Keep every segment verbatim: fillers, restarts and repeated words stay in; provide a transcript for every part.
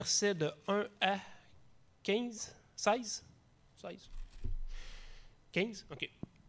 versets de un à quinze, seize, seize, quinze, OK.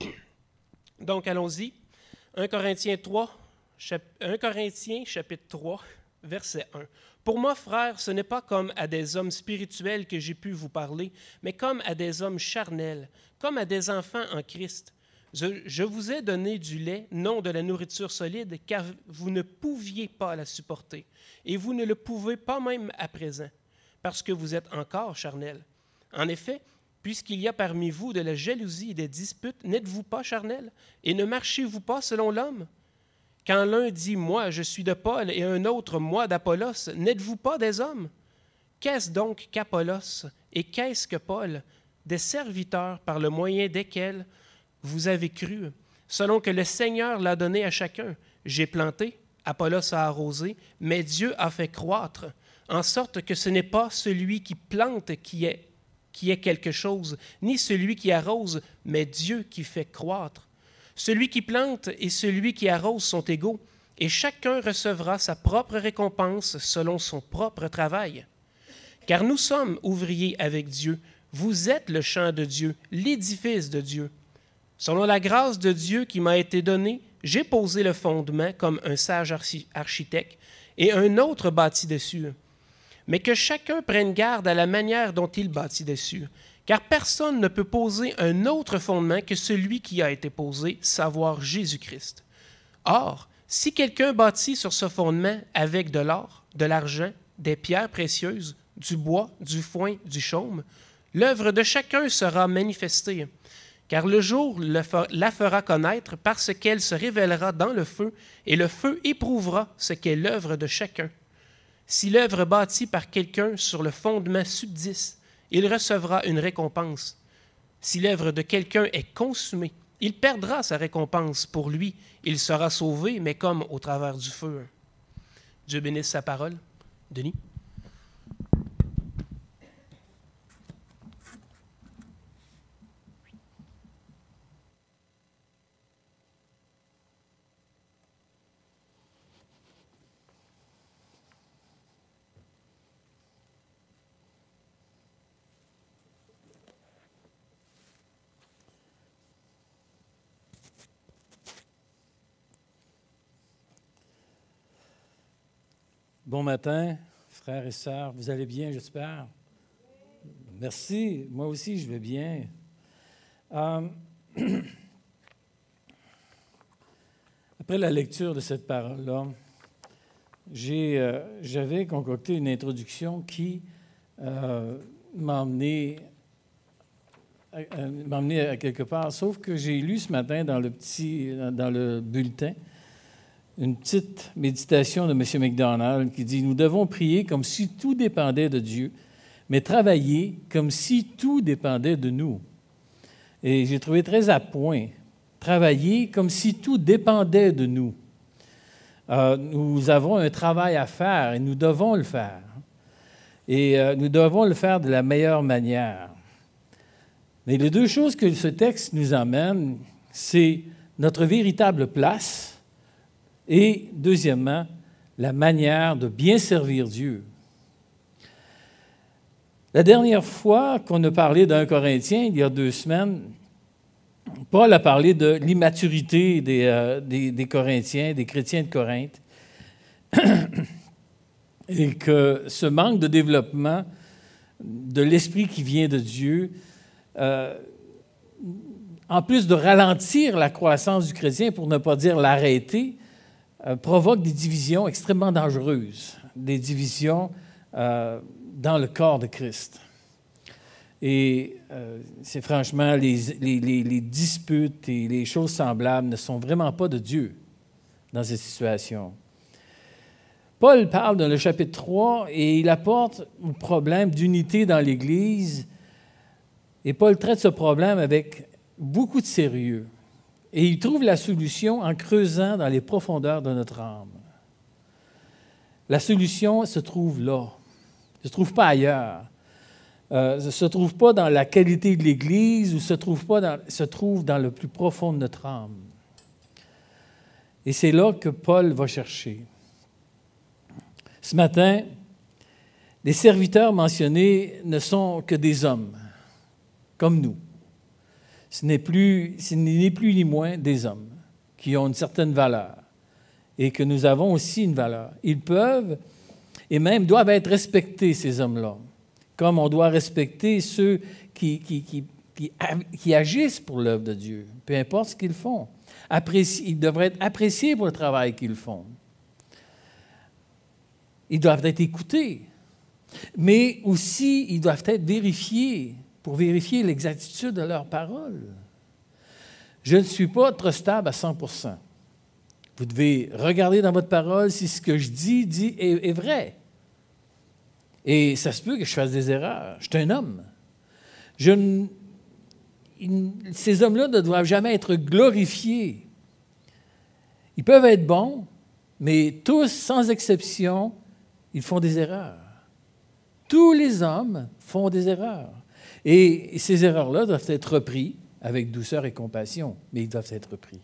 Donc, allons-y. un Corinthiens trois, chap... un Corinthiens chapitre trois, verset un. Pour moi, frères, ce n'est pas comme à des hommes spirituels que j'ai pu vous parler, mais comme à des hommes charnels, comme à des enfants en Christ. Je, je vous ai donné du lait, non de la nourriture solide, car vous ne pouviez pas la supporter, et vous ne le pouvez pas même à présent, parce que vous êtes encore charnels. En effet, puisqu'il y a parmi vous de la jalousie et des disputes, n'êtes-vous pas charnels, et ne marchez-vous pas selon l'homme? Quand l'un dit « moi, je suis de Paul » et un autre « moi d'Apollos », n'êtes-vous pas des hommes? Qu'est-ce donc qu'Apollos et qu'est-ce que Paul? Des serviteurs par le moyen desquels vous avez cru, selon que le Seigneur l'a donné à chacun. J'ai planté, Apollos a arrosé, mais Dieu a fait croître, en sorte que ce n'est pas celui qui plante qui est, qui est quelque chose, ni celui qui arrose, mais Dieu qui fait croître. Celui qui plante et celui qui arrose sont égaux, et chacun recevra sa propre récompense selon son propre travail. Car nous sommes ouvriers avec Dieu, vous êtes le champ de Dieu, l'édifice de Dieu. Selon la grâce de Dieu qui m'a été donnée, j'ai posé le fondement comme un sage architecte, et un autre bâtit dessus. Mais que chacun prenne garde à la manière dont il bâtit dessus, car personne ne peut poser un autre fondement que celui qui a été posé, savoir Jésus-Christ. Or, si quelqu'un bâtit sur ce fondement avec de l'or, de l'argent, des pierres précieuses, du bois, du foin, du chaume, l'œuvre de chacun sera manifestée, car le jour la fera connaître parce qu'elle se révélera dans le feu, et le feu éprouvera ce qu'est l'œuvre de chacun. Si l'œuvre bâtie par quelqu'un sur le fondement subsiste, il recevra une récompense. Si l'œuvre de quelqu'un est consumée, il perdra sa récompense. Pour lui, il sera sauvé, mais comme au travers du feu. Dieu bénisse sa parole. Denis? Bon matin, frères et sœurs. Vous allez bien, j'espère? Merci. Moi aussi, je vais bien. Euh, Après la lecture de cette parole-là, j'ai, euh, j'avais concocté une introduction qui euh, m'a emmené, euh, m'a emmené à quelque part, sauf que j'ai lu ce matin dans le petit, dans le bulletin, une petite méditation de M. McDonald qui dit « Nous devons prier comme si tout dépendait de Dieu, mais travailler comme si tout dépendait de nous. » Et j'ai trouvé très à point. Travailler comme si tout dépendait de nous. Euh, nous avons un travail à faire et nous devons le faire. Et euh, nous devons le faire de la meilleure manière. Mais les deux choses que ce texte nous amène, c'est notre véritable place. Et, deuxièmement, la manière de bien servir Dieu. La dernière fois qu'on a parlé d'un Corinthien, il y a deux semaines, Paul a parlé de l'immaturité des, euh, des, des Corinthiens, des chrétiens de Corinthe, et que ce manque de développement de l'esprit qui vient de Dieu, euh, en plus de ralentir la croissance du chrétien, pour ne pas dire l'arrêter, Euh, provoque des divisions extrêmement dangereuses, des divisions euh, dans le corps de Christ. Et euh, c'est franchement, les, les, les, les disputes et les choses semblables ne sont vraiment pas de Dieu dans ces situations. Paul parle dans le chapitre trois et il apporte un problème d'unité dans l'Église. Et Paul traite ce problème avec beaucoup de sérieux. Et il trouve la solution en creusant dans les profondeurs de notre âme. La solution se trouve là. Elle ne se trouve pas ailleurs. Euh, elle ne se trouve pas dans la qualité de l'Église ou se trouve pas dans, se trouve dans le plus profond de notre âme. Et c'est là que Paul va chercher. Ce matin, Les serviteurs mentionnés ne sont que des hommes, comme nous. Ce n'est plus, ce n'est plus ni moins des hommes qui ont une certaine valeur et que nous avons aussi une valeur. Ils peuvent et même doivent être respectés, ces hommes-là, comme on doit respecter ceux qui, qui, qui, qui, qui agissent pour l'œuvre de Dieu, peu importe ce qu'ils font. Appréci, ils devraient être appréciés pour le travail qu'ils font. Ils doivent être écoutés, mais aussi ils doivent être vérifiés pour vérifier l'exactitude de leurs paroles. Je ne suis pas trustable à cent pour cent. Vous devez regarder dans votre parole si ce que je dis, dit est, est vrai. Et ça se peut que je fasse des erreurs. Je suis un homme. Je ne, ils, ces hommes-là ne doivent jamais être glorifiés. Ils peuvent être bons, mais tous, sans exception, ils font des erreurs. Tous les hommes font des erreurs. Et ces erreurs-là doivent être reprises avec douceur et compassion, mais ils doivent être repris.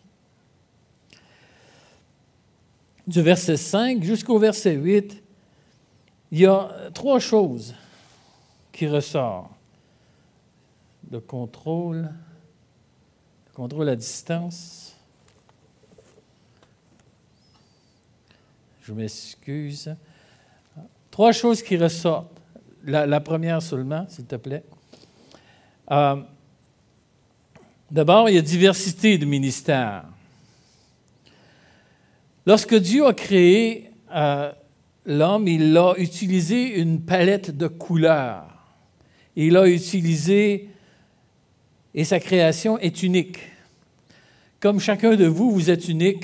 Du verset cinq jusqu'au verset huit, il y a trois choses qui ressortent. Le contrôle, le contrôle à distance. Je m'excuse. Trois choses qui ressortent. La, la première seulement, s'il te plaît. Euh, d'abord, il y a diversité de ministères. Lorsque Dieu a créé euh, l'homme, il a utilisé une palette de couleurs. Il a utilisé, et sa création est unique. Comme chacun de vous, vous êtes unique.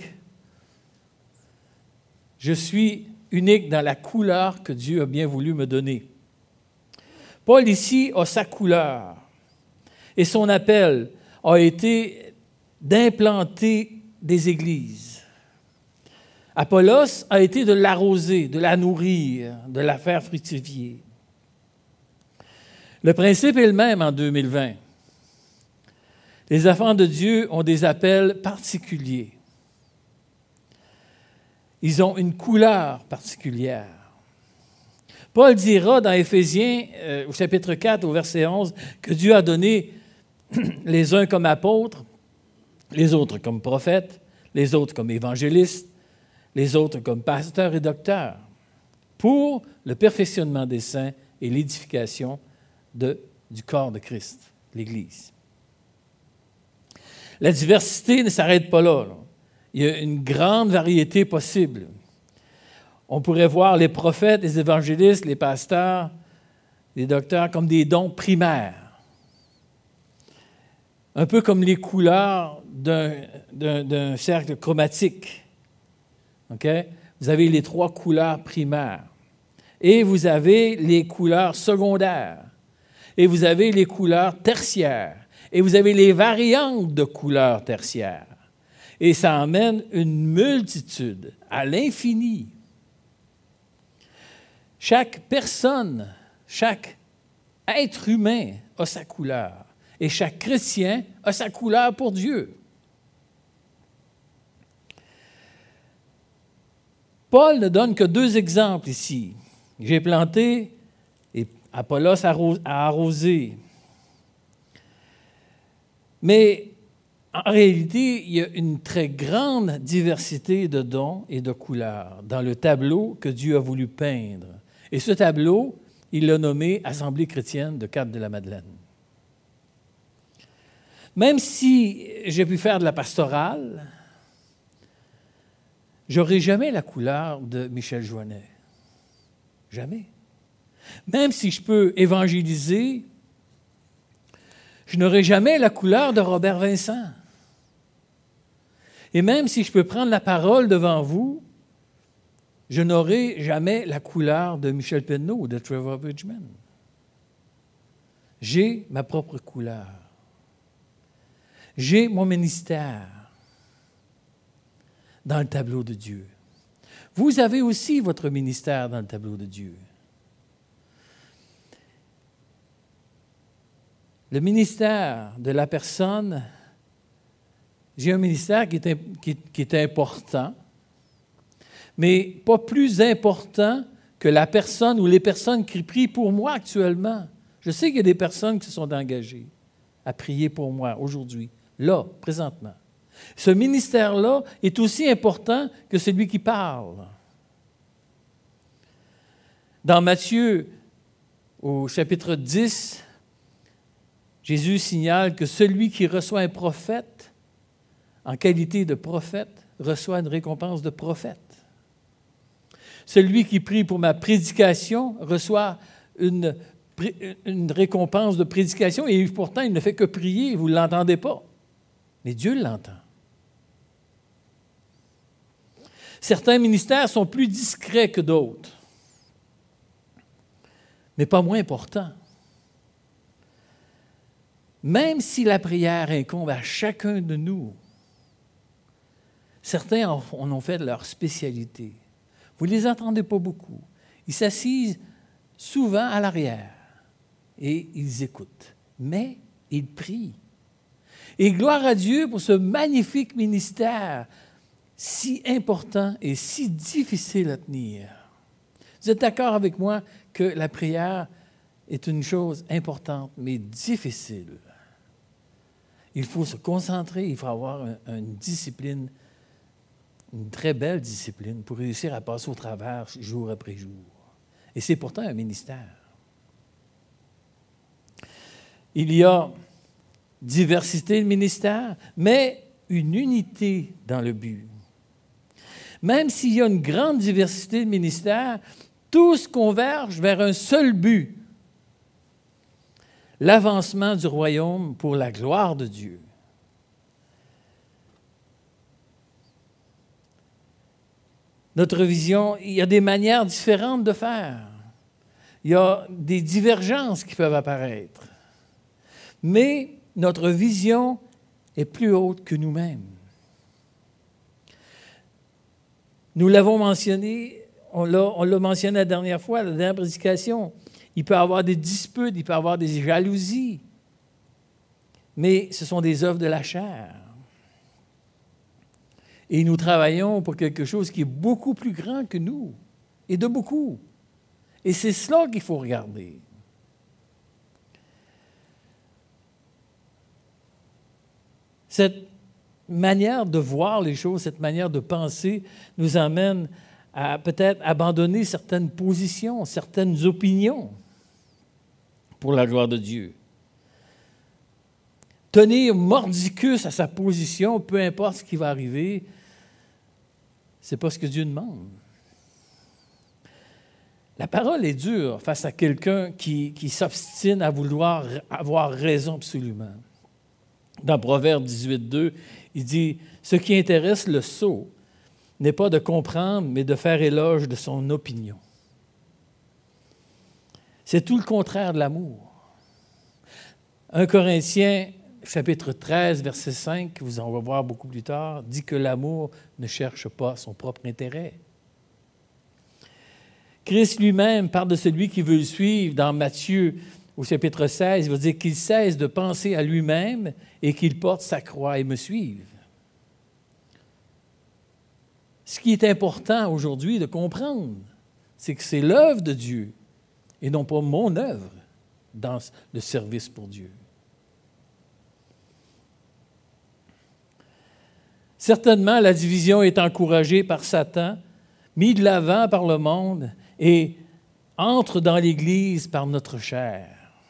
Je suis unique dans la couleur que Dieu a bien voulu me donner. Paul ici a sa couleur. Et son appel a été d'implanter des églises. Apollos a été de l'arroser, de la nourrir, de la faire fructifier. Le principe est le même en deux mille vingt. Les enfants de Dieu ont des appels particuliers. Ils ont une couleur particulière. Paul dira dans Éphésiens, euh, au chapitre quatre, au verset onze, que Dieu a donné les uns comme apôtres, les autres comme prophètes, les autres comme évangélistes, les autres comme pasteurs et docteurs, pour le perfectionnement des saints et l'édification de, du corps de Christ, l'Église. La diversité ne s'arrête pas là, là. Il y a une grande variété possible. On pourrait voir les prophètes, les évangélistes, les pasteurs, les docteurs comme des dons primaires. Un peu comme les couleurs d'un, d'un, d'un cercle chromatique. Okay? Vous avez les trois couleurs primaires. Et vous avez les couleurs secondaires. Et vous avez les couleurs tertiaires. Et vous avez les variantes de couleurs tertiaires. Et ça emmène une multitude à l'infini. Chaque personne, chaque être humain a sa couleur. Et chaque chrétien a sa couleur pour Dieu. Paul ne donne que deux exemples ici. J'ai planté et Apollos a arrosé. Mais en réalité, il y a une très grande diversité de dons et de couleurs dans le tableau que Dieu a voulu peindre. Et ce tableau, il l'a nommé Assemblée chrétienne de Cap-de-la-Madeleine. Même si j'ai pu faire de la pastorale, je n'aurai jamais la couleur de Michel Joannet. Jamais. Même si je peux évangéliser, je n'aurai jamais la couleur de Robert Vincent. Et même si je peux prendre la parole devant vous, je n'aurai jamais la couleur de Michel Penneau ou de Trevor Bridgman. J'ai ma propre couleur. J'ai mon ministère dans le tableau de Dieu. Vous avez aussi votre ministère dans le tableau de Dieu. Le ministère de la personne, j'ai un ministère qui est, qui, qui est important, mais pas plus important que la personne ou les personnes qui prient pour moi actuellement, je sais qu'il y a des personnes qui se sont engagées à prier pour moi aujourd'hui, là, présentement. Ce ministère-là est aussi important que celui qui parle. Dans Matthieu, au chapitre dix, Jésus signale que celui qui reçoit un prophète, en qualité de prophète, reçoit une récompense de prophète. Celui qui prie pour ma prédication reçoit une, une récompense de prédication et pourtant il ne fait que prier, vous ne l'entendez pas. Mais Dieu l'entend. Certains ministères sont plus discrets que d'autres, mais pas moins importants. Même si la prière incombe à chacun de nous, certains en ont fait leur spécialité. Vous ne les entendez pas beaucoup. Ils s'assisent souvent à l'arrière et ils écoutent, mais ils prient. Et gloire à Dieu pour ce magnifique ministère si important et si difficile à tenir. Vous êtes d'accord avec moi que la prière est une chose importante, mais difficile. Il faut se concentrer, il faut avoir une discipline, une très belle discipline pour réussir à passer au travers jour après jour. Et c'est pourtant un ministère. Il y a diversité de ministères, mais une unité dans le but. Même s'il y a une grande diversité de ministères, tous convergent vers un seul but, l'avancement du royaume pour la gloire de Dieu. Notre vision, il y a des manières différentes de faire. Il y a des divergences qui peuvent apparaître. Mais notre vision est plus haute que nous-mêmes. Nous l'avons mentionné, on l'a, on l'a mentionné la dernière fois, la dernière prédication. Il peut y avoir des disputes, il peut y avoir des jalousies. Mais ce sont des œuvres de la chair. Et nous travaillons pour quelque chose qui est beaucoup plus grand que nous, et de beaucoup. Et c'est cela qu'il faut regarder. Cette manière de voir les choses, cette manière de penser nous amène à peut-être abandonner certaines positions, certaines opinions pour la gloire de Dieu. Tenir mordicus à sa position, peu importe ce qui va arriver, ce n'est pas ce que Dieu demande. La parole est dure face à quelqu'un qui, qui s'obstine à vouloir avoir raison absolument. Dans Proverbe dix-huit, deux, il dit « Ce qui intéresse le sot n'est pas de comprendre, mais de faire éloge de son opinion. » C'est tout le contraire de l'amour. un Corinthiens, chapitre treize, verset cinq, vous en va voir beaucoup plus tard, dit que l'amour ne cherche pas son propre intérêt. Christ lui-même parle de celui qui veut le suivre dans Matthieu, au chapitre seize, il va dire qu'il cesse de penser à lui-même et qu'il porte sa croix et me suive. Ce qui est important aujourd'hui de comprendre, c'est que c'est l'œuvre de Dieu et non pas mon œuvre dans le service pour Dieu. Certainement, la division est encouragée par Satan, mise de l'avant par le monde et entre dans l'Église par notre chair.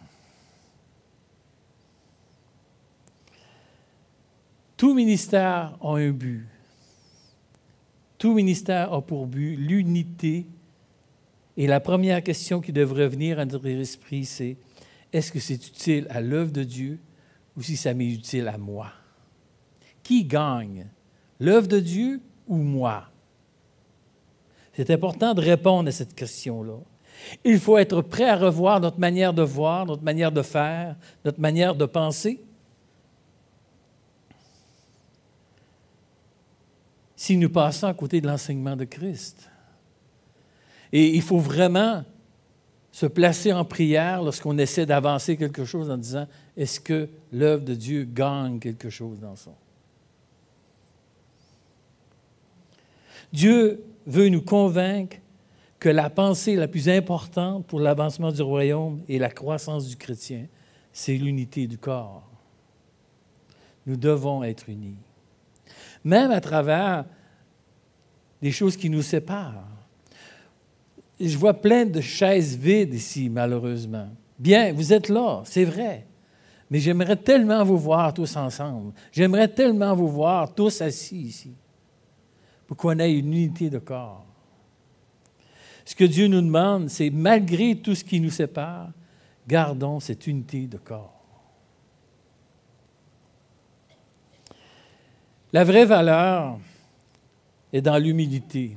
Tout ministère a un but. Tout ministère a pour but l'unité. Et la première question qui devrait venir à notre esprit, c'est est-ce que c'est utile à l'œuvre de Dieu ou si ça m'est utile à moi? Qui gagne? L'œuvre de Dieu ou moi? C'est important de répondre à cette question-là. Il faut être prêt à revoir notre manière de voir, notre manière de faire, notre manière de penser. Si nous passons à côté de l'enseignement de Christ. Et il faut vraiment se placer en prière lorsqu'on essaie d'avancer quelque chose en disant « Est-ce que l'œuvre de Dieu gagne quelque chose dans ça? » Dieu veut nous convaincre que la pensée la plus importante pour l'avancement du royaume et la croissance du chrétien, c'est l'unité du corps. Nous devons être unis. Même à travers des choses qui nous séparent. Je vois plein de chaises vides ici, malheureusement. Bien, vous êtes là, c'est vrai. Mais j'aimerais tellement vous voir tous ensemble. J'aimerais tellement vous voir tous assis ici pour qu'on ait une unité de corps. Ce que Dieu nous demande, c'est, malgré tout ce qui nous sépare, gardons cette unité de corps. La vraie valeur est dans l'humilité.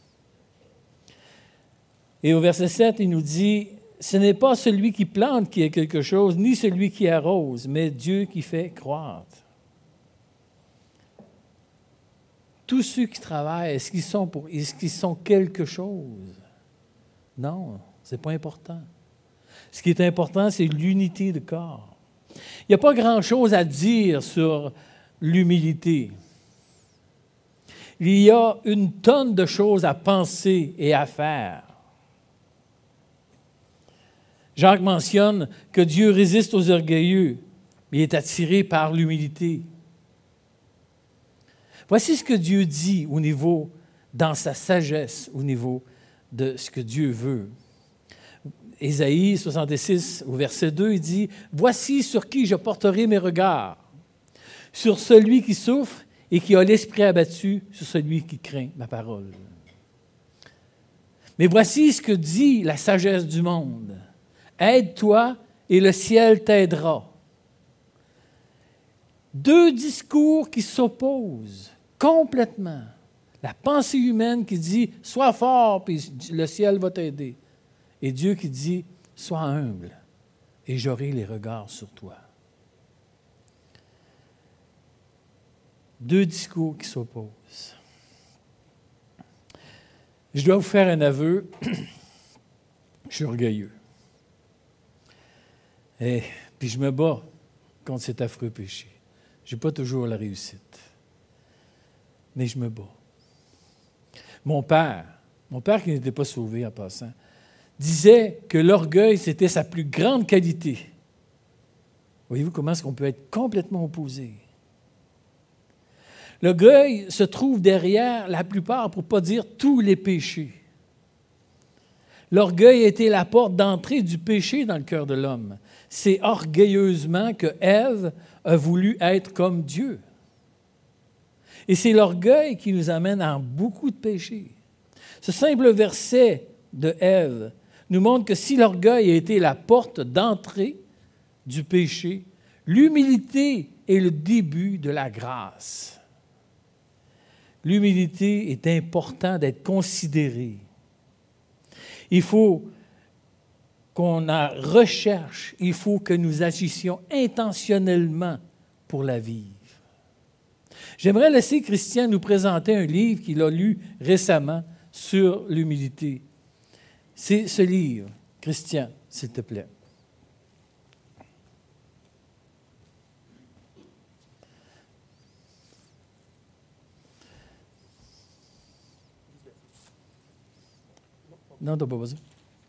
Et au verset sept, il nous dit, « Ce n'est pas celui qui plante qui est quelque chose, ni celui qui arrose, mais Dieu qui fait croître. » Tous ceux qui travaillent, est-ce qu'ils sont, pour, est-ce qu'ils sont quelque chose? Non, ce n'est pas important. Ce qui est important, c'est l'unité de corps. Il n'y a pas grand-chose à dire sur l'humilité. Il y a une tonne de choses à penser et à faire. Jacques mentionne que Dieu résiste aux orgueilleux, mais il est attiré par l'humilité. Voici ce que Dieu dit au niveau, dans sa sagesse, au niveau de ce que Dieu veut. Ésaïe soixante-six, au verset deux, il dit, « Voici sur qui je porterai mes regards, sur celui qui souffre et qui a l'esprit abattu, sur celui qui craint ma parole. » Mais voici ce que dit la sagesse du monde. « Aide-toi et le ciel t'aidera. » Deux discours qui s'opposent complètement. La pensée humaine qui dit « Sois fort, puis le ciel va t'aider. » Et Dieu qui dit « Sois humble, et j'aurai les regards sur toi. » Deux discours qui s'opposent. Je dois vous faire un aveu. Je suis orgueilleux. Et puis je me bats contre cet affreux péché. Je n'ai pas toujours la réussite. Mais je me bats. Mon père, mon père qui n'était pas sauvé en passant, disait que l'orgueil, c'était sa plus grande qualité. Voyez-vous comment est-ce qu'on peut être complètement opposé? L'orgueil se trouve derrière la plupart, pour ne pas dire tous les péchés. L'orgueil était la porte d'entrée du péché dans le cœur de l'homme. C'est orgueilleusement que Ève a voulu être comme Dieu. Et c'est l'orgueil qui nous amène à beaucoup de péchés. Ce simple verset de Ève nous montre que si l'orgueil a été la porte d'entrée du péché, l'humilité est le début de la grâce. L'humilité est important d'être considérée. Il faut qu'on en recherche, il faut que nous agissions intentionnellement pour la vivre. J'aimerais laisser Christian nous présenter un livre qu'il a lu récemment sur l'humilité. C'est ce livre. Christian, s'il te plaît. Non, tu n'as pas besoin.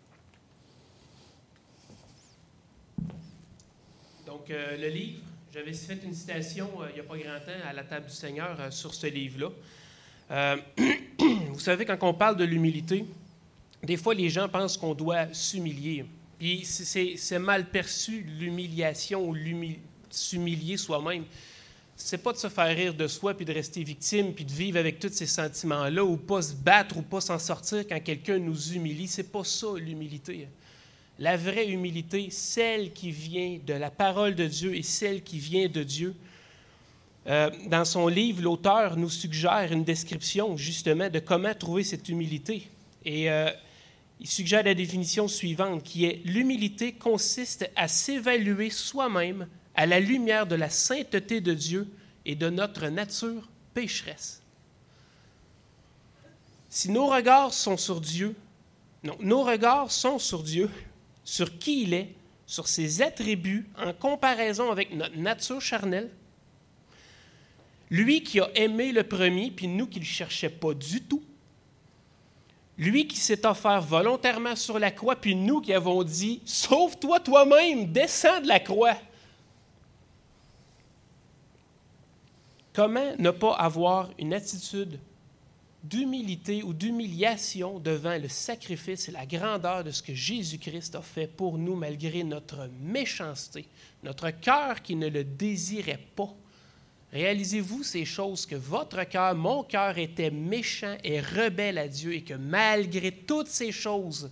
Donc, euh, le livre, j'avais fait une citation euh, il n'y a pas grand temps à la table du Seigneur euh, sur ce livre-là. Euh, vous savez, quand on parle de l'humilité, des fois, les gens pensent qu'on doit s'humilier. Puis c'est, c'est mal perçu, l'humiliation ou l'humil... s'humilier soi-même. C'est pas de se faire rire de soi puis de rester victime puis de vivre avec tous ces sentiments-là ou pas se battre ou pas s'en sortir quand quelqu'un nous humilie. C'est pas ça, l'humilité. La vraie humilité, celle qui vient de la parole de Dieu et celle qui vient de Dieu. Euh, dans son livre, l'auteur nous suggère une description justement de comment trouver cette humilité. Et euh, il suggère la définition suivante, qui est « L'humilité consiste à s'évaluer soi-même à la lumière de la sainteté de Dieu et de notre nature pécheresse. » Si nos regards sont sur Dieu, non, nos regards sont sur Dieu, sur qui il est, sur ses attributs en comparaison avec notre nature charnelle, lui qui a aimé le premier, puis nous qui ne le cherchait pas du tout, Lui qui s'est offert volontairement sur la croix, puis nous qui avons dit « Sauve-toi toi-même, descends de la croix ». Comment ne pas avoir une attitude d'humilité ou d'humiliation devant le sacrifice et la grandeur de ce que Jésus-Christ a fait pour nous malgré notre méchanceté, notre cœur qui ne le désirait pas. Réalisez-vous ces choses que votre cœur, mon cœur était méchant et rebelle à Dieu et que malgré toutes ces choses,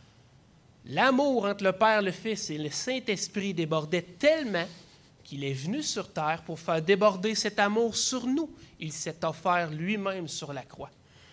l'amour entre le Père, le Fils et le Saint-Esprit débordait tellement qu'il est venu sur terre pour faire déborder cet amour sur nous. Il s'est offert lui-même sur la croix.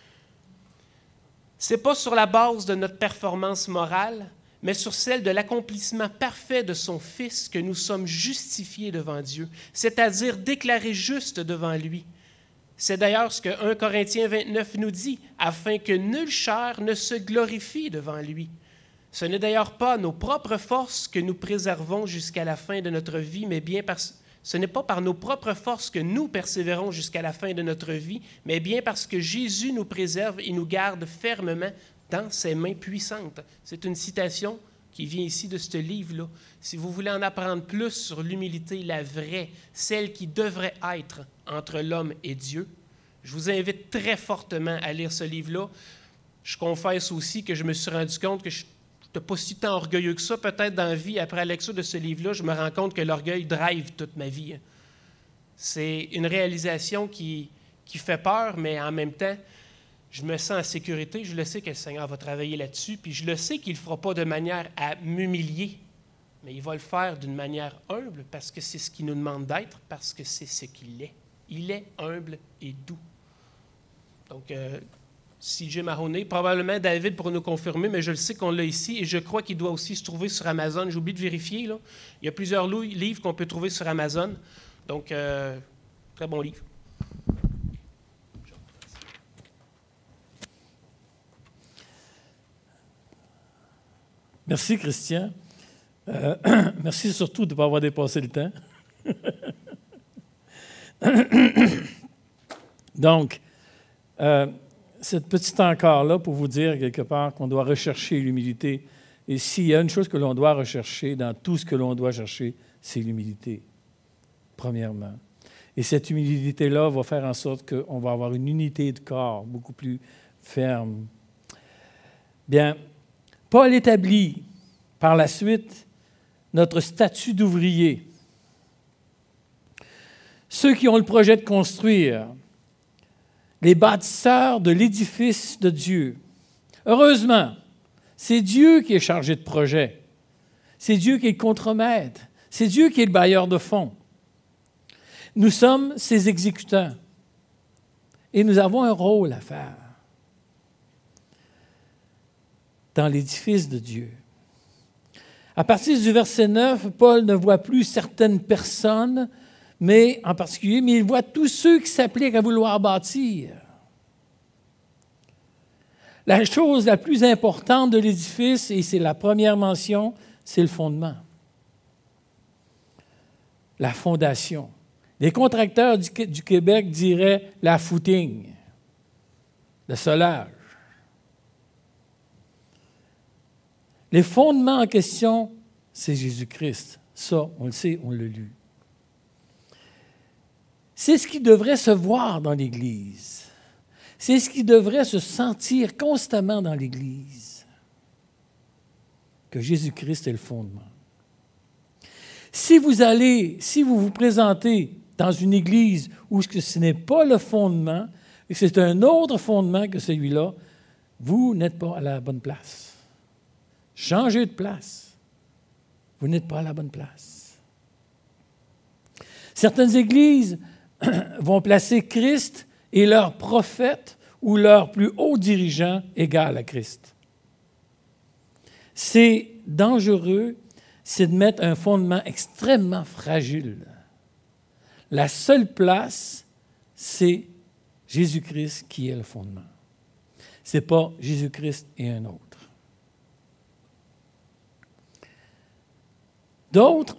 Ce n'est pas sur la base de notre performance morale, mais sur celle de l'accomplissement parfait de son Fils que nous sommes justifiés devant Dieu, c'est-à-dire déclarés justes devant lui. C'est d'ailleurs ce que premier Corinthiens vingt-neuf nous dit, afin que nulle chair ne se glorifie devant lui. Ce n'est d'ailleurs pas nos propres forces que nous préservons jusqu'à la fin de notre vie, mais bien parce ce n'est pas par nos propres forces que nous persévérons jusqu'à la fin de notre vie, mais bien parce que Jésus nous préserve et nous garde fermement dans ses mains puissantes. C'est une citation qui vient ici de ce livre-là. Si vous voulez en apprendre plus sur l'humilité, la vraie, celle qui devrait être entre l'homme et Dieu, je vous invite très fortement à lire ce livre-là. Je confesse aussi que je me suis rendu compte que je n'étais pas si tant orgueilleux que ça. Peut-être dans la vie, après la lecture de ce livre-là, je me rends compte que l'orgueil drive toute ma vie. C'est une réalisation qui, qui fait peur, mais en même temps, je me sens en sécurité. Je le sais que le Seigneur va travailler là-dessus, puis je le sais qu'il ne le fera pas de manière à m'humilier, mais il va le faire d'une manière humble, parce que c'est ce qu'il nous demande d'être, parce que c'est ce qu'il est. Il est humble et doux. Donc, euh, C J Mahoney, probablement David pour nous confirmer, mais je le sais qu'on l'a ici et je crois qu'il doit aussi se trouver sur Amazon. J'ai oublié de vérifier, là. Il y a plusieurs livres qu'on peut trouver sur Amazon. Donc, euh, très bon livre. Merci, Christian. Euh, merci surtout de ne pas avoir dépassé le temps. Donc, euh, cette petite encart-là pour vous dire quelque part qu'on doit rechercher l'humilité. Et s'il y a une chose que l'on doit rechercher dans tout ce que l'on doit chercher, c'est l'humilité, premièrement. Et cette humilité-là va faire en sorte qu'on va avoir une unité de corps beaucoup plus ferme. Bien, Paul établit par la suite notre statut d'ouvrier. Ceux qui ont le projet de construire, les bâtisseurs de l'édifice de Dieu. Heureusement, c'est Dieu qui est chargé de projet. C'est Dieu qui est le contremaître. C'est Dieu qui est le bailleur de fonds. Nous sommes ses exécutants. Et nous avons un rôle à faire dans l'édifice de Dieu. À partir du verset neuf, Paul ne voit plus certaines personnes, mais en particulier, mais il voit tous ceux qui s'appliquent à vouloir bâtir. La chose la plus importante de l'édifice, et c'est la première mention, c'est le fondement. La fondation. Les contracteurs du, du Québec diraient la footing, le solage. Les fondements en question, c'est Jésus-Christ. Ça, on le sait, on l'a lu. C'est ce qui devrait se voir dans l'Église. C'est ce qui devrait se sentir constamment dans l'Église. Que Jésus-Christ est le fondement. Si vous allez, si vous vous présentez dans une Église où ce n'est pas le fondement, et que c'est un autre fondement que celui-là, vous n'êtes pas à la bonne place. Changez de place. Vous n'êtes pas à la bonne place. Certaines églises vont placer Christ et leur prophète ou leur plus haut dirigeant égal à Christ. C'est dangereux, c'est de mettre un fondement extrêmement fragile. La seule place, c'est Jésus-Christ qui est le fondement. Ce n'est pas Jésus-Christ et un autre. D'autres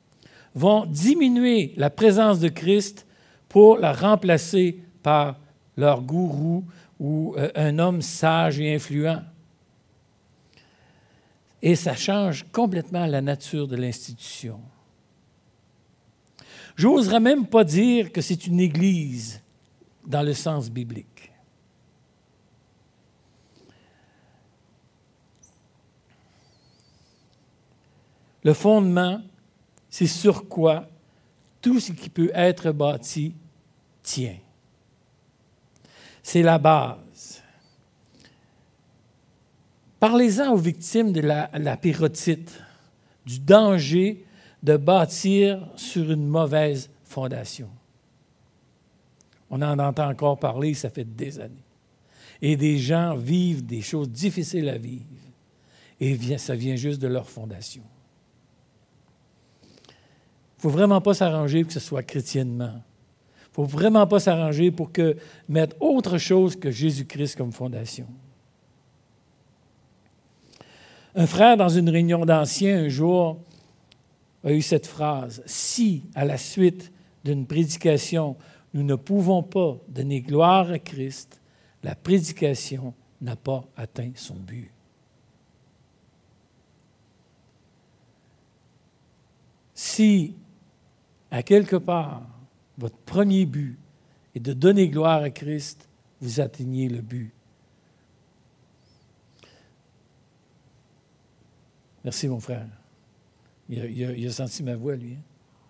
vont diminuer la présence de Christ pour la remplacer par leur gourou ou euh, un homme sage et influent. Et ça change complètement la nature de l'institution. J'oserais même pas dire que c'est une église dans le sens biblique. Le fondement, c'est sur quoi tout ce qui peut être bâti tient. C'est la base. Parlez-en aux victimes de la, la pérotite, du danger de bâtir sur une mauvaise fondation. On en entend encore parler, ça fait des années. Et des gens vivent des choses difficiles à vivre. Et ça vient juste de leur fondation. Il ne faut vraiment pas s'arranger pour que ce soit chrétiennement. Il ne faut vraiment pas s'arranger pour que, mettre autre chose que Jésus-Christ comme fondation. Un frère, dans une réunion d'anciens, un jour, a eu cette phrase. « Si, à la suite d'une prédication, nous ne pouvons pas donner gloire à Christ, la prédication n'a pas atteint son but. » Si, à quelque part, votre premier but est de donner gloire à Christ, vous atteignez le but. Merci, mon frère. Il a, il a, il a senti ma voix, lui.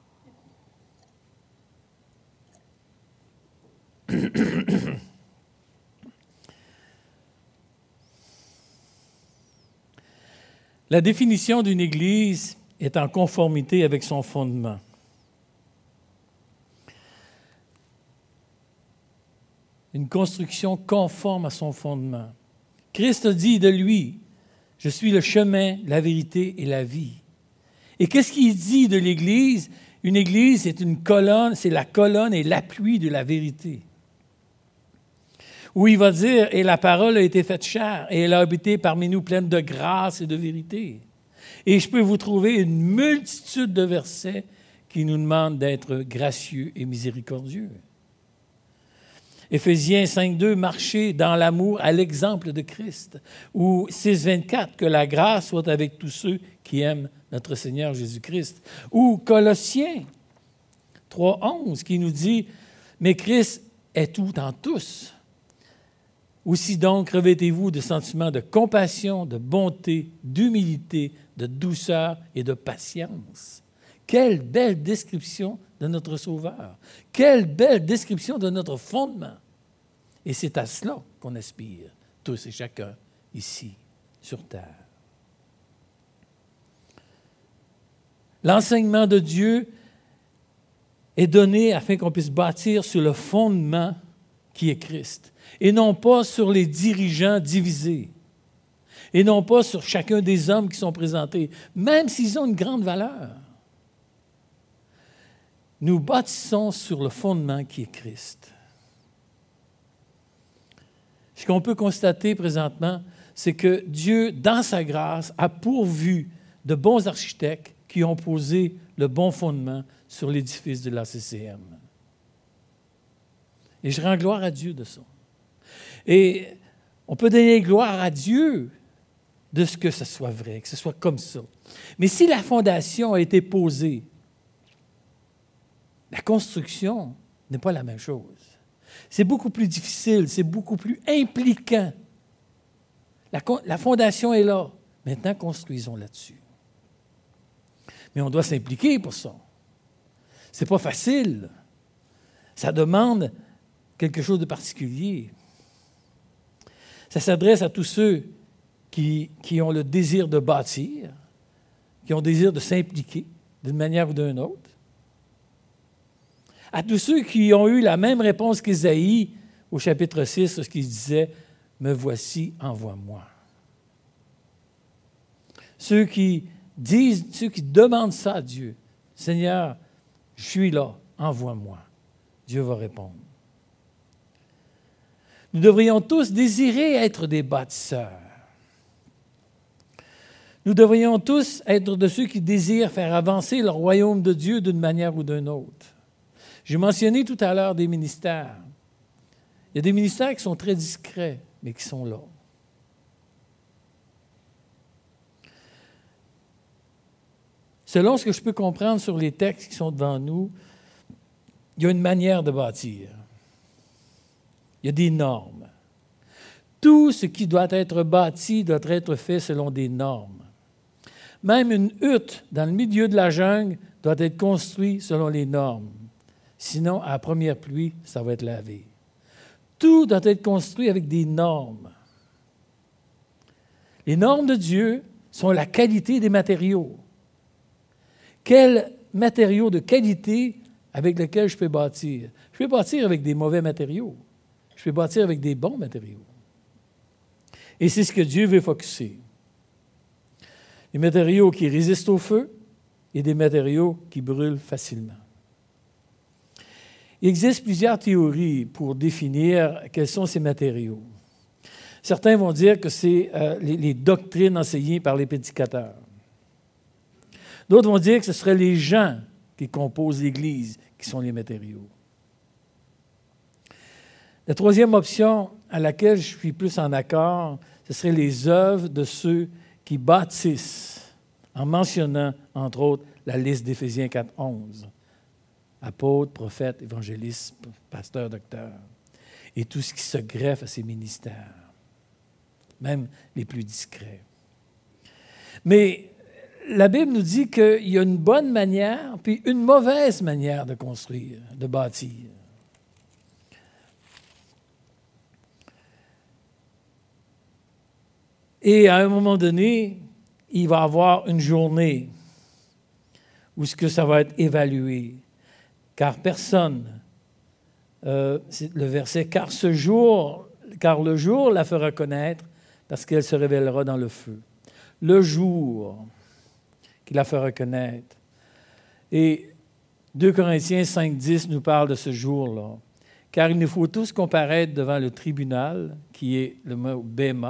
La définition d'une Église est en conformité avec son fondement. Une construction conforme à son fondement. Christ a dit de lui, « Je suis le chemin, la vérité et la vie ». Et qu'est-ce qu'il dit de l'Église? Une Église, c'est une colonne, c'est la colonne et l'appui de la vérité. Où il va dire, « Et la parole a été faite chair, et elle a habité parmi nous pleine de grâce et de vérité. » Et je peux vous trouver une multitude de versets qui nous demandent d'être gracieux et miséricordieux. Éphésiens cinq deux, marchez dans l'amour à l'exemple de Christ. Ou six vingt-quatre, que la grâce soit avec tous ceux qui aiment notre Seigneur Jésus-Christ. Ou Colossiens trois onze, qui nous dit, mais Christ est tout en tous. Aussi donc, revêtez-vous de sentiments de compassion, de bonté, d'humilité, de douceur et de patience. Quelle belle description de notre Sauveur. Quelle belle description de notre fondement. Et c'est à cela qu'on aspire, tous et chacun, ici, sur terre. L'enseignement de Dieu est donné afin qu'on puisse bâtir sur le fondement qui est Christ, et non pas sur les dirigeants divisés, et non pas sur chacun des hommes qui sont présentés, même s'ils ont une grande valeur. Nous bâtissons sur le fondement qui est Christ. Ce qu'on peut constater présentement, c'est que Dieu, dans sa grâce, a pourvu de bons architectes qui ont posé le bon fondement sur l'édifice de l'A C C M. Et je rends gloire à Dieu de ça. Et on peut donner gloire à Dieu de ce que ce soit vrai, que ce soit comme ça. Mais si la fondation a été posée, la construction n'est pas la même chose. C'est beaucoup plus difficile, c'est beaucoup plus impliquant. La, la fondation est là. Maintenant, construisons là-dessus. Mais on doit s'impliquer pour ça. Ce n'est pas facile. Ça demande quelque chose de particulier. Ça s'adresse à tous ceux qui, qui ont le désir de bâtir, qui ont le désir de s'impliquer d'une manière ou d'une autre. À tous ceux qui ont eu la même réponse qu'Ésaïe au chapitre six, lorsqu'il disait « Me voici, envoie-moi ». Ceux qui disent, ceux qui demandent ça à Dieu, « Seigneur, je suis là, envoie-moi », Dieu va répondre. Nous devrions tous désirer être des bâtisseurs. Nous devrions tous être de ceux qui désirent faire avancer le royaume de Dieu d'une manière ou d'une autre. J'ai mentionné tout à l'heure des ministères. Il Il y a des ministères qui sont très discrets, mais qui sont là. Selon ce que je peux comprendre sur les textes qui sont devant nous, il y a une manière de bâtir. Il y a des normes. Tout ce qui doit être bâti doit être fait selon des normes. Même une hutte dans le milieu de la jungle doit être construite selon les normes. Sinon, à la première pluie, ça va être lavé. Tout doit être construit avec des normes. Les normes de Dieu sont la qualité des matériaux. Quels matériaux de qualité avec lesquels je peux bâtir? Je peux bâtir avec des mauvais matériaux. Je peux bâtir avec des bons matériaux. Et c'est ce que Dieu veut focusser. Des matériaux qui résistent au feu et des matériaux qui brûlent facilement. Il existe plusieurs théories pour définir quels sont ces matériaux. Certains vont dire que c'est euh, les, les doctrines enseignées par les prédicateurs. D'autres vont dire que ce seraient les gens qui composent l'Église qui sont les matériaux. La troisième option à laquelle je suis plus en accord, ce serait les œuvres de ceux qui bâtissent, en mentionnant, entre autres, la liste d'Éphésiens quatre onze. Apôtres, prophètes, évangélistes, pasteurs, docteurs, et tout ce qui se greffe à ces ministères, même les plus discrets. Mais la Bible nous dit qu'il y a une bonne manière puis une mauvaise manière de construire, de bâtir. Et à un moment donné, il va y avoir une journée où ce que ça va être évalué. Car personne, euh, c'est le verset, car ce jour, car le jour la fera connaître parce qu'elle se révélera dans le feu. Le jour qui la fera connaître. Et deux Corinthiens cinq dix nous parle de ce jour-là. Car il nous faut tous comparaître devant le tribunal, qui est le mot béma,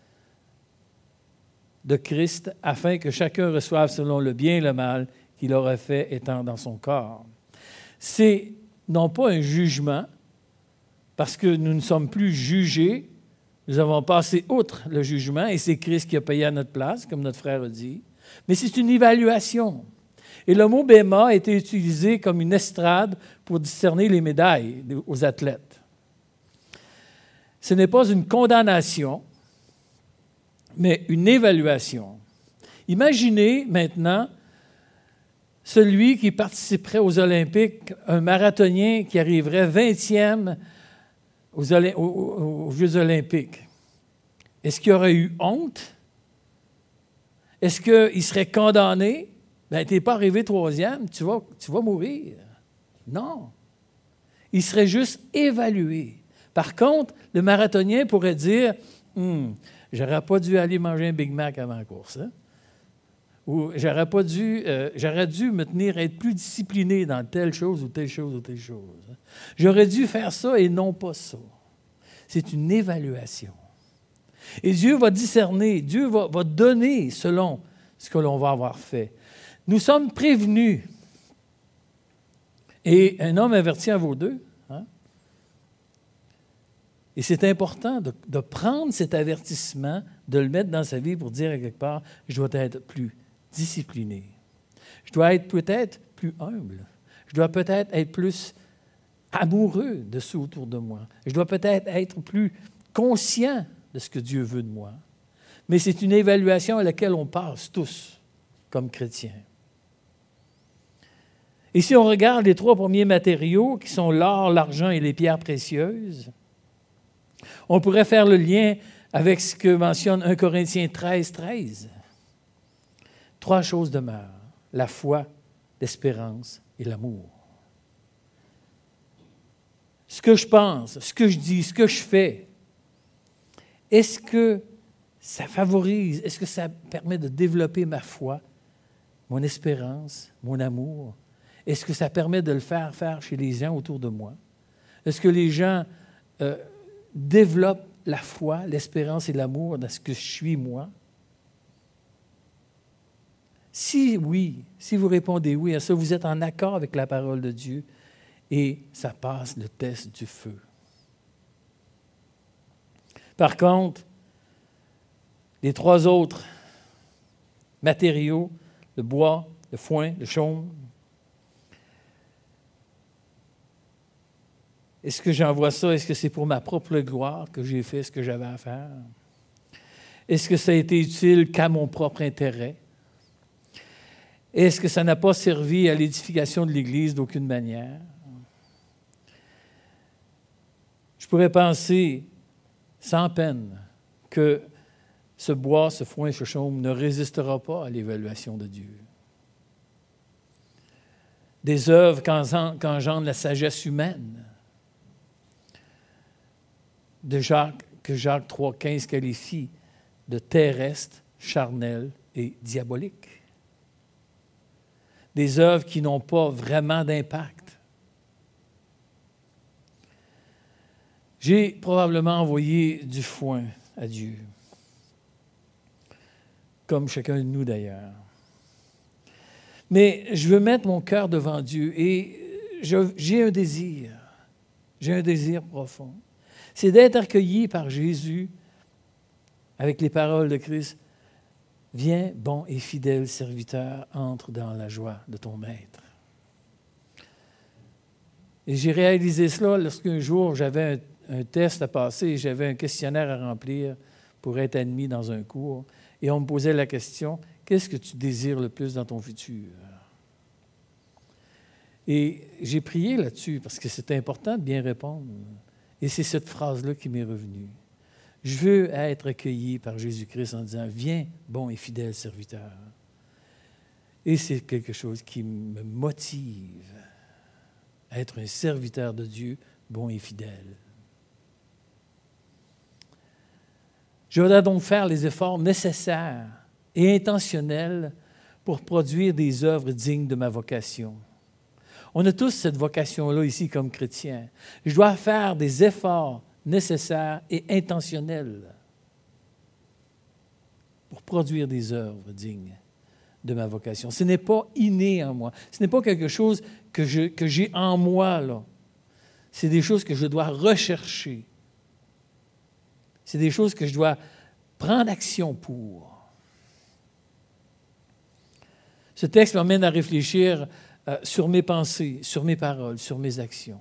de Christ, afin que chacun reçoive selon le bien et le mal qu'il aurait fait étant dans son corps. C'est non pas un jugement, parce que nous ne sommes plus jugés, nous avons passé outre le jugement, et c'est Christ qui a payé à notre place, comme notre frère a dit, mais c'est une évaluation. Et le mot béma a été utilisé comme une estrade pour discerner les médailles aux athlètes. Ce n'est pas une condamnation, mais une évaluation. Imaginez maintenant celui qui participerait aux Olympiques, un marathonien qui arriverait vingtième aux, Olymp- aux, aux Jeux olympiques. Est-ce qu'il aurait eu honte? Est-ce qu'il serait condamné? Bien, tu n'es pas arrivé troisième, tu vas, tu vas mourir. Non. Il serait juste évalué. Par contre, le marathonien pourrait dire hm, « J'aurais pas dû aller manger un Big Mac avant la course. Hein? » Ou « J'aurais pas dû, euh, j'aurais dû me tenir, être plus discipliné dans telle chose ou telle chose ou telle chose. Hein? J'aurais dû faire ça et non pas ça. » C'est une évaluation. Et Dieu va discerner, Dieu va, va donner selon ce que l'on va avoir fait. Nous sommes prévenus. Et un homme averti en vaut deux. Hein? Et c'est important de, de prendre cet avertissement, de le mettre dans sa vie pour dire à quelque part, je dois être plus discipliné. Je dois être peut-être plus humble. Je dois peut-être être plus amoureux de ceux autour de moi. Je dois peut-être être plus conscient de ce que Dieu veut de moi. Mais c'est une évaluation à laquelle on passe tous comme chrétiens. Et si on regarde les trois premiers matériaux, qui sont l'or, l'argent et les pierres précieuses, on pourrait faire le lien avec ce que mentionne un Corinthiens treize, treize. Trois choses demeurent, la foi, l'espérance et l'amour. Ce que je pense, ce que je dis, ce que je fais, est-ce que ça favorise, est-ce que ça permet de développer ma foi, mon espérance, mon amour? Est-ce que ça permet de le faire faire chez les gens autour de moi? Est-ce que les gens euh, développent la foi, l'espérance et l'amour dans ce que je suis moi? Si oui, si vous répondez oui à ça, vous êtes en accord avec la parole de Dieu et ça passe le test du feu. Par contre, les trois autres matériaux, le bois, le foin, le chaume, est-ce que j'envoie ça? Est-ce que c'est pour ma propre gloire que j'ai fait ce que j'avais à faire? Est-ce que ça a été utile qu'à mon propre intérêt? Est-ce que ça n'a pas servi à l'édification de l'Église d'aucune manière? Je pourrais penser sans peine que ce bois, ce foin, ce chaume ne résistera pas à l'évaluation de Dieu. Des œuvres qu'engendre la sagesse humaine, de Jacques, que Jacques trois quinze qualifie de terrestre, charnel et diabolique. Des œuvres qui n'ont pas vraiment d'impact. J'ai probablement envoyé du foin à Dieu, comme chacun de nous d'ailleurs. Mais je veux mettre mon cœur devant Dieu et je, j'ai un désir, j'ai un désir profond. C'est d'être accueilli par Jésus avec les paroles de Christ. « Viens, bon et fidèle serviteur, entre dans la joie de ton maître. » Et j'ai réalisé cela lorsqu'un jour, j'avais un, un test à passer et j'avais un questionnaire à remplir pour être admis dans un cours. Et on me posait la question, « Qu'est-ce que tu désires le plus dans ton futur? » Et j'ai prié là-dessus parce que c'était important de bien répondre. Et c'est cette phrase-là qui m'est revenue. Je veux être accueilli par Jésus-Christ en disant « Viens, bon et fidèle serviteur. » Et c'est quelque chose qui me motive à être un serviteur de Dieu, bon et fidèle. Je voudrais donc faire les efforts nécessaires et intentionnels pour produire des œuvres dignes de ma vocation. On a tous cette vocation-là ici comme chrétiens. Je dois faire des efforts nécessaires et intentionnels pour produire des œuvres dignes de ma vocation. Ce n'est pas inné en moi. Ce n'est pas quelque chose que, je, que j'ai en moi, là. C'est des choses que je dois rechercher. C'est des choses que je dois prendre action pour. Ce texte m'amène à réfléchir euh, sur mes pensées, sur mes paroles, sur mes actions.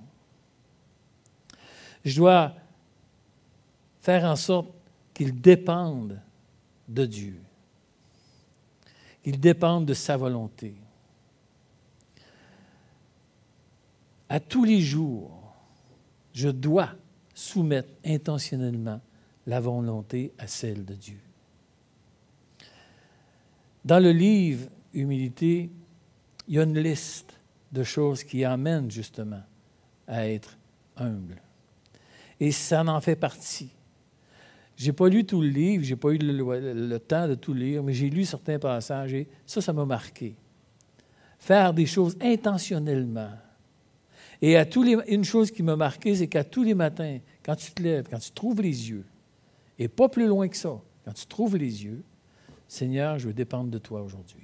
Je dois faire en sorte qu'ils dépendent de Dieu, qu'ils dépendent de sa volonté. À tous les jours, je dois soumettre intentionnellement la volonté à celle de Dieu. Dans le livre « Humilité », il y a une liste de choses qui amènent justement à être humble. Et ça en fait partie. Je n'ai pas lu tout le livre, je n'ai pas eu le, le, le temps de tout lire, mais j'ai lu certains passages et ça, ça m'a marqué. Faire des choses intentionnellement. Et à tous les, une chose qui m'a marqué, c'est qu'à tous les matins, quand tu te lèves, quand tu trouves les yeux, et pas plus loin que ça, quand tu trouves les yeux, Seigneur, je veux dépendre de toi aujourd'hui.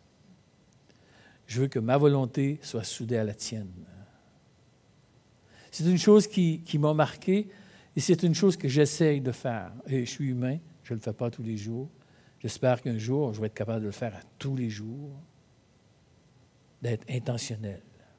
Je veux que ma volonté soit soudée à la tienne. C'est une chose qui, qui m'a marqué et c'est une chose que j'essaye de faire. Et je suis humain, je ne le fais pas tous les jours. J'espère qu'un jour, je vais être capable de le faire à tous les jours, d'être intentionnel.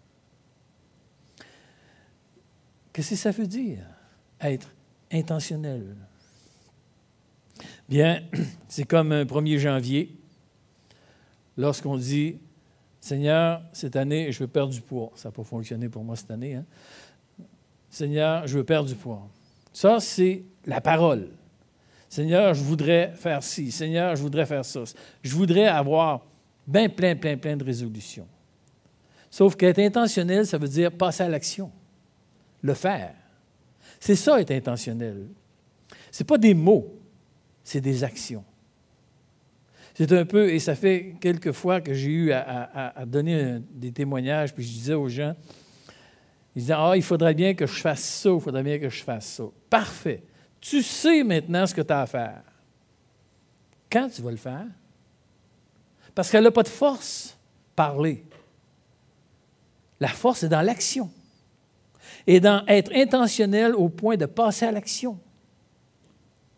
Qu'est-ce que ça veut dire, être intentionnel? Bien, c'est comme un premier janvier, lorsqu'on dit « Seigneur, cette année, je veux perdre du poids. » Ça n'a pas fonctionné pour moi cette année. Hein? « Seigneur, je veux perdre du poids. » Ça, c'est la parole. « Seigneur, je voudrais faire ci. Seigneur, je voudrais faire ça. Je voudrais avoir bien plein, plein, plein de résolutions. » Sauf qu'être intentionnel, ça veut dire passer à l'action, le faire. C'est ça, être intentionnel. Ce n'est pas des mots, c'est des actions. C'est un peu, et ça fait quelques fois que j'ai eu à, à, à donner un, des témoignages, puis je disais aux gens, ils disaient « Ah, il faudrait bien que je fasse ça, il faudrait bien que je fasse ça. » Parfait. Tu sais maintenant ce que tu as à faire. Quand tu vas le faire? Parce qu'elle n'a pas de force, parler. La force est dans l'action. Et dans être intentionnel au point de passer à l'action.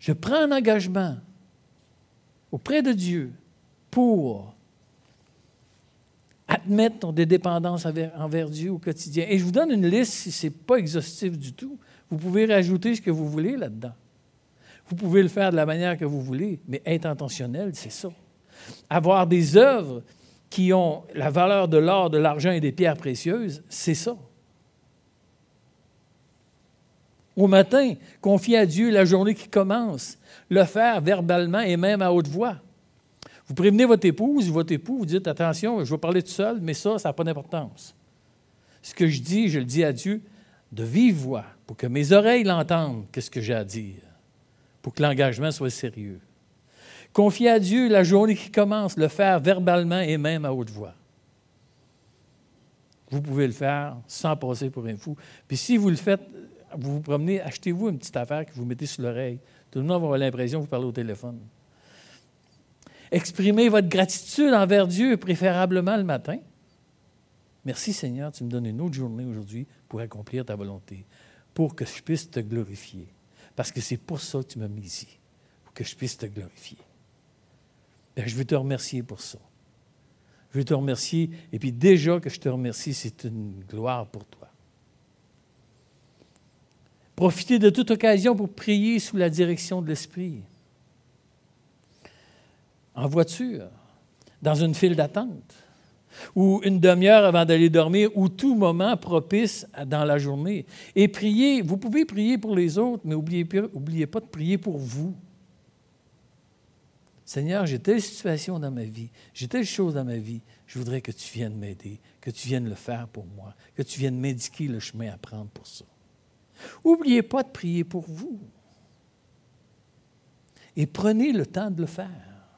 Je prends un engagement auprès de Dieu pour admettre des dépendances envers, envers Dieu au quotidien. Et je vous donne une liste, si ce n'est pas exhaustif du tout. Vous pouvez rajouter ce que vous voulez là-dedans. Vous pouvez le faire de la manière que vous voulez, mais être intentionnel, c'est ça. Avoir des œuvres qui ont la valeur de l'or, de l'argent et des pierres précieuses, c'est ça. Au matin, confier à Dieu la journée qui commence, le faire verbalement et même à haute voix. Vous prévenez votre épouse ou votre époux, vous dites « Attention, je vais parler tout seul, mais ça, ça n'a pas d'importance. » Ce que je dis, je le dis à Dieu de vive voix, pour que mes oreilles l'entendent, qu'est-ce que j'ai à dire, pour que l'engagement soit sérieux. Confier à Dieu la journée qui commence, le faire verbalement et même à haute voix. Vous pouvez le faire sans passer pour un fou. Puis si vous le faites, vous vous promenez, achetez-vous une petite affaire que vous mettez sur l'oreille. Tout le monde va avoir l'impression que vous parlez au téléphone. Exprimez votre gratitude envers Dieu, préférablement le matin. Merci Seigneur, tu me donnes une autre journée aujourd'hui pour accomplir ta volonté, pour que je puisse te glorifier. Parce que c'est pour ça que tu m'as mis ici, pour que je puisse te glorifier. Bien, je veux te remercier pour ça. Je veux te remercier, et puis déjà que je te remercie, c'est une gloire pour toi. Profitez de toute occasion pour prier sous la direction de l'Esprit. En voiture, dans une file d'attente, ou une demi-heure avant d'aller dormir, ou tout moment propice dans la journée. Et priez, vous pouvez prier pour les autres, mais n'oubliez pas de prier pour vous. Seigneur, j'ai telle situation dans ma vie, j'ai telle chose dans ma vie, je voudrais que tu viennes m'aider, que tu viennes le faire pour moi, que tu viennes m'indiquer le chemin à prendre pour ça. N'oubliez pas de prier pour vous. Et prenez le temps de le faire.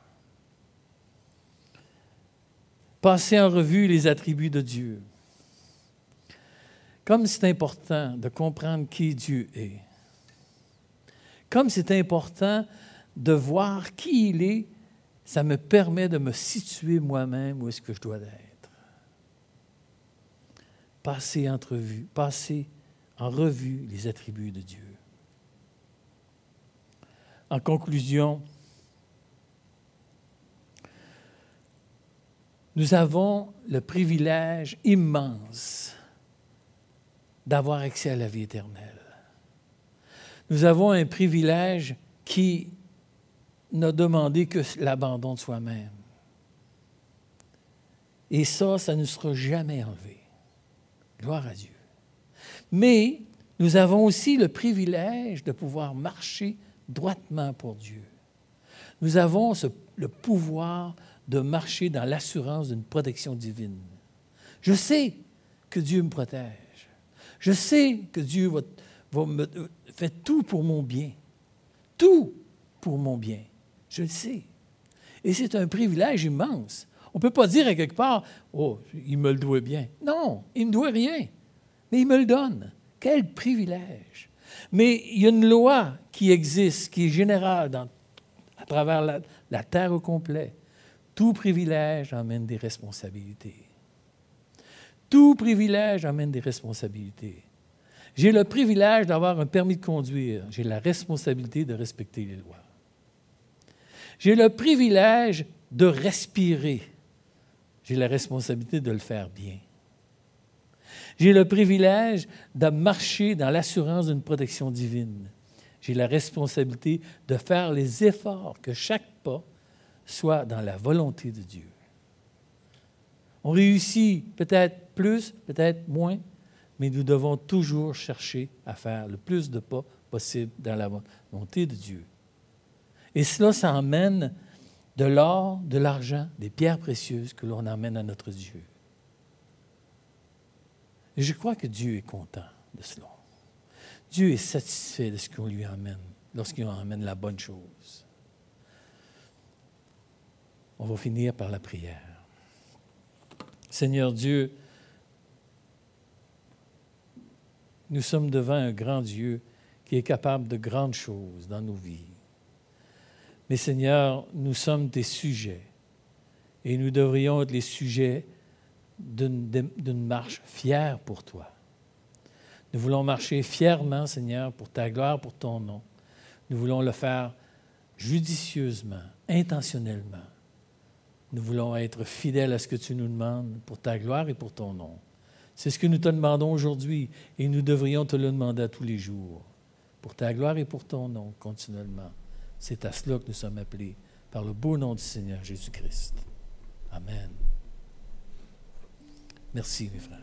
Passez en revue les attributs de Dieu. Comme c'est important de comprendre qui Dieu est, comme c'est important de voir qui il est, ça me permet de me situer moi-même où est-ce que je dois être. Passez en revue, passez en revue les attributs de Dieu. En conclusion, nous avons le privilège immense d'avoir accès à la vie éternelle. Nous avons un privilège qui n'a demandé que l'abandon de soi-même. Et ça, ça ne sera jamais enlevé. Gloire à Dieu. Mais nous avons aussi le privilège de pouvoir marcher droitement pour Dieu. Nous avons ce, le pouvoir de marcher dans l'assurance d'une protection divine. Je sais que Dieu me protège. Je sais que Dieu va, va me, fait tout pour mon bien. Tout pour mon bien. Je le sais. Et c'est un privilège immense. On ne peut pas dire à quelque part, « Oh, il me le doit bien. » Non, il ne me doit rien. Mais il me le donne. Quel privilège! Mais il y a une loi qui existe, qui est générale dans, à travers la, la terre au complet. Tout privilège amène des responsabilités. Tout privilège amène des responsabilités. J'ai le privilège d'avoir un permis de conduire. J'ai la responsabilité de respecter les lois. J'ai le privilège de respirer. J'ai la responsabilité de le faire bien. J'ai le privilège de marcher dans l'assurance d'une protection divine. J'ai la responsabilité de faire les efforts que chaque pas soit dans la volonté de Dieu. On réussit peut-être plus, peut-être moins, mais nous devons toujours chercher à faire le plus de pas possible dans la volonté de Dieu. Et cela, ça emmène de l'or, de l'argent, des pierres précieuses que l'on emmène à notre Dieu. Et je crois que Dieu est content de cela. Dieu est satisfait de ce qu'on lui emmène, lorsqu'il emmène la bonne chose. On va finir par la prière. Seigneur Dieu, nous sommes devant un grand Dieu qui est capable de grandes choses dans nos vies. Mais Seigneur, nous sommes tes sujets et nous devrions être les sujets d'une, d'une marche fière pour toi. Nous voulons marcher fièrement, Seigneur, pour ta gloire, pour ton nom. Nous voulons le faire judicieusement, intentionnellement. Nous voulons être fidèles à ce que tu nous demandes pour ta gloire et pour ton nom. C'est ce que nous te demandons aujourd'hui et nous devrions te le demander à tous les jours. Pour ta gloire et pour ton nom, continuellement. C'est à cela que nous sommes appelés, par le beau nom du Seigneur Jésus-Christ. Amen. Merci, mes frères.